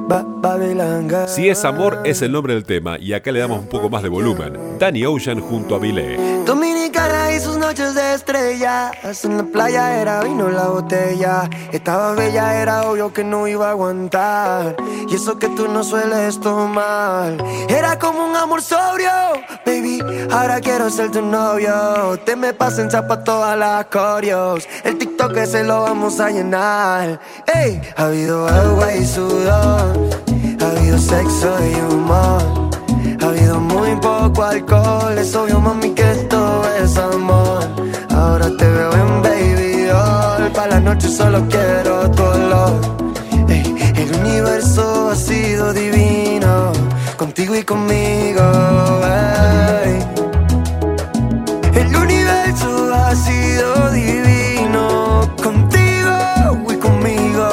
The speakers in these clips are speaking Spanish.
Babylon Girl. Si es amor es el nombre del tema y acá le damos un poco más de volumen. Danny Ocean junto a Vilé. Dominicana y sus noches de estrellas. En la playa era vino la botella. Estaba bella, era obvio que no iba a aguantar. Y eso que tú no sueles tomar. Era como un amor sobrio, baby, ahora quiero ser tu novio. Te me pasen chapa todas las coreos. El TikTok ese lo vamos a llenar. Ey, ha habido agua y sudor, ha habido sexo y humor, ha habido muy poco alcohol. Es obvio, mami, que esto es amor. Ahora te veo en baby doll. Pa' la noche solo quiero tu olor. Ey, el universo ha sido divino, contigo y conmigo, ey. El universo ha sido divino, contigo y conmigo.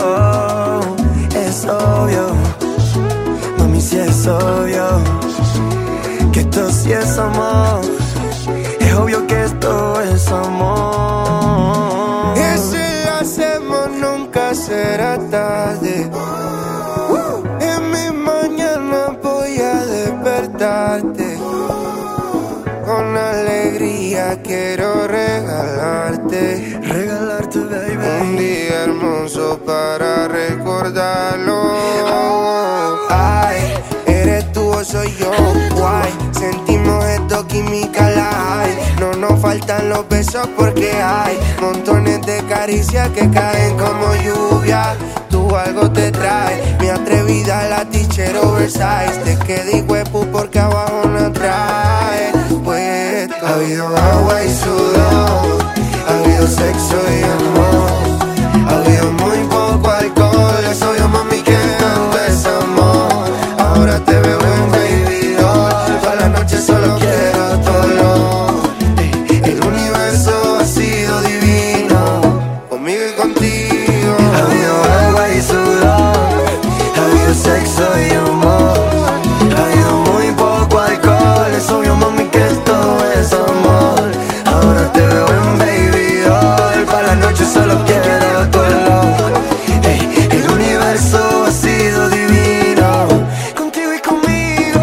Es obvio, mami, si es obvio que esto sí es amor. Es obvio que esto es amor. Y si lo hacemos nunca será tarde. En mi mañana voy a despertarte. Con alegría quiero regalarte, baby, un día hermoso para recordarlo. Ay, eres tú o soy yo, guay. Sentimos esto, química la hay. No nos faltan los besos porque hay montones de caricias que caen como lluvia. Tú algo te trae, mi atrevida la teacher oversize. Te quedé huepu porque abajo no trae. Pues ha habido agua y sudor, ha habido sexo y amor, ha habido muy poco alcohol. Es obvio, mami, que esto es amor. Ahora te veo en baby doll. Toda la noche solo quiero tu olor. El universo ha sido divino, conmigo y contigo. ha habido agua y sudor, ha habido sexo y amor, ha habido muy poco alcohol. Es obvio, mami, que esto es amor. Ahora te veo en baby doll. Pa' la noche solo quiero tu olor. Ey, el universo ha sido divino, contigo y conmigo.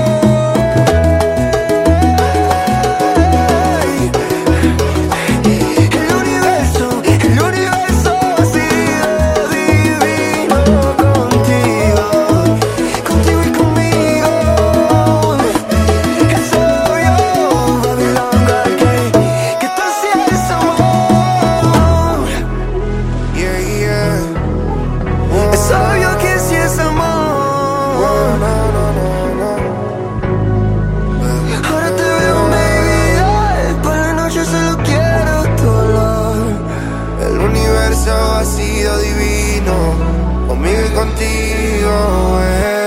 Ey, el universo ha sido divino, contigo y conmigo. Es obvio, Babylon Girl, que esto sí es amor. Yeah, yeah. Es obvio que sí es amor. Ahora te veo, baby doll. Por la noche solo quiero tu olor. El universo ha sido divino, conmigo y contigo,